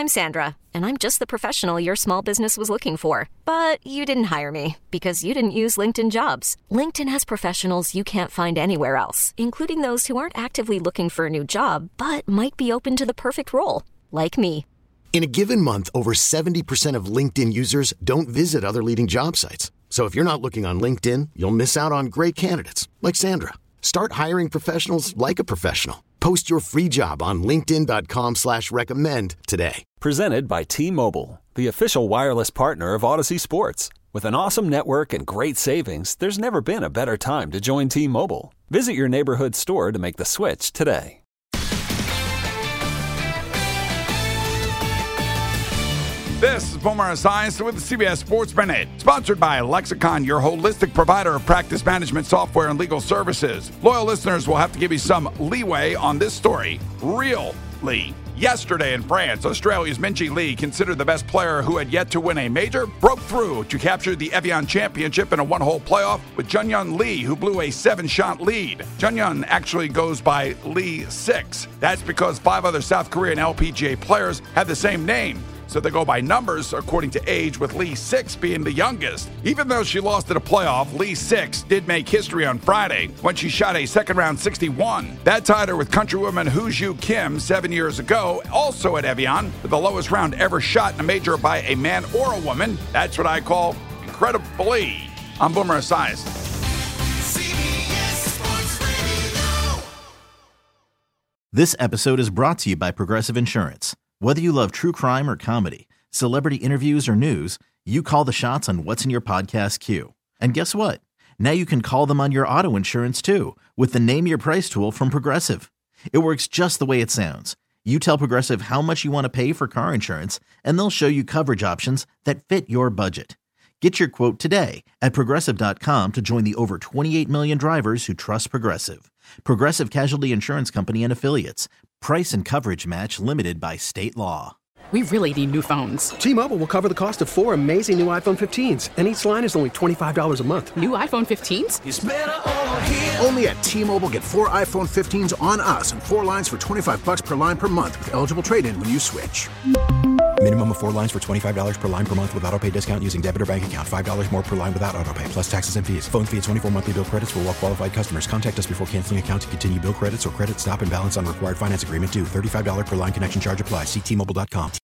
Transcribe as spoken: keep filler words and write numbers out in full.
I'm Sandra, and I'm just the professional your small business was looking for. But you didn't hire me because you didn't use LinkedIn Jobs. LinkedIn has professionals you can't find anywhere else, including those who aren't actively looking for a new job, but might be open to the perfect role, like me. In a given month, over seventy percent of LinkedIn users don't visit other leading job sites. So if you're not looking on LinkedIn, you'll miss out on great candidates like Sandra. Start hiring professionals like a professional. Post your free job on linkedin.com slash recommend today. Presented by T-Mobile, the official wireless partner of Odyssey Sports. With an awesome network and great savings, there's never been a better time to join T-Mobile. Visit your neighborhood store to make the switch today. This is Boomer Esiason with the C B S Sports Minute, sponsored by Lexicon, your holistic provider of practice management software and legal services. Loyal listeners will have to give you some leeway on this story. Really. Yesterday in France, Australia's Minjee Lee, considered the best player who had yet to win a major, broke through to capture the Evian Championship in a one-hole playoff with Junyoung Lee, who blew a seven-shot lead. Junyoung actually goes by Lee six. That's because five other South Korean L P G A players have the same name. So they go by numbers according to age, with Lee six being the youngest. Even though she lost at a playoff, Lee six did make history on Friday when she shot a second-round sixty-one. That tied her with countrywoman Hoo-Joo Kim seven years ago, also at Evian, with the lowest round ever shot in a major by a man or a woman. That's what I call incredibly. I'm Boomer Esiason. This episode is brought to you by Progressive Insurance. Whether you love true crime or comedy, celebrity interviews or news, you call the shots on what's in your podcast queue. And guess what? Now you can call them on your auto insurance too, with the Name Your Price tool from Progressive. It works just the way it sounds. You tell Progressive how much you want to pay for car insurance, and they'll show you coverage options that fit your budget. Get your quote today at Progressive dot com to join the over twenty-eight million drivers who trust Progressive. Progressive Casualty Insurance Company and Affiliates. Price and coverage match limited by state law. We really need new phones. T-Mobile will cover the cost of four amazing new iPhone fifteens, and each line is only twenty-five dollars a month. New iPhone fifteens? It's better over here. Only at T-Mobile, get four iPhone fifteens on us and four lines for twenty-five bucks per line per month with eligible trade-in when you switch. Minimum of four lines for twenty-five dollars per line per month with autopay discount using debit or bank account. five dollars more per line without autopay, plus taxes and fees. Phone fee at twenty-four monthly bill credits for well-qualified customers. Contact us before canceling account to continue bill credits or credit stop and balance on required finance agreement due. thirty-five dollars per line connection charge applies. See T Mobile dot com.